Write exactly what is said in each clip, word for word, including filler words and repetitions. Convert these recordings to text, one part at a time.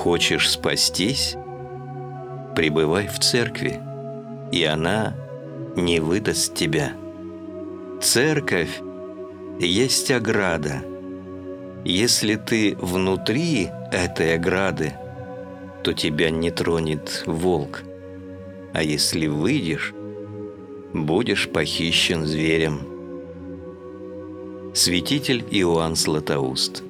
Хочешь спастись? Пребывай в церкви, и она не выдаст тебя. Церковь есть ограда. Если ты внутри этой ограды, то тебя не тронет волк. А если выйдешь, будешь похищен зверем. Святитель Иоанн Златоуст.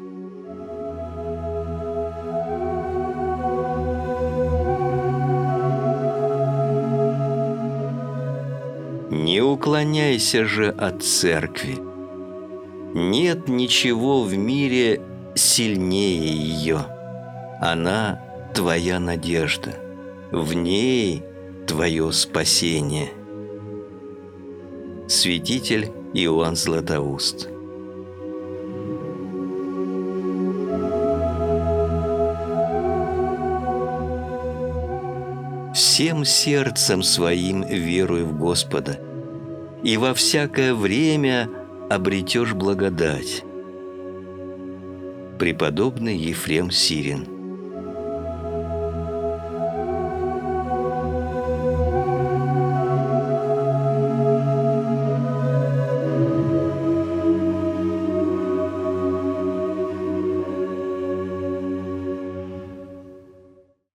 Не уклоняйся же от церкви. Нет ничего в мире сильнее ее. Она твоя надежда, в ней твое спасение. Святитель Иоанн Златоуст. Всем сердцем своим веруй в Господа, и во всякое время обретешь благодать. Преподобный Ефрем Сирин.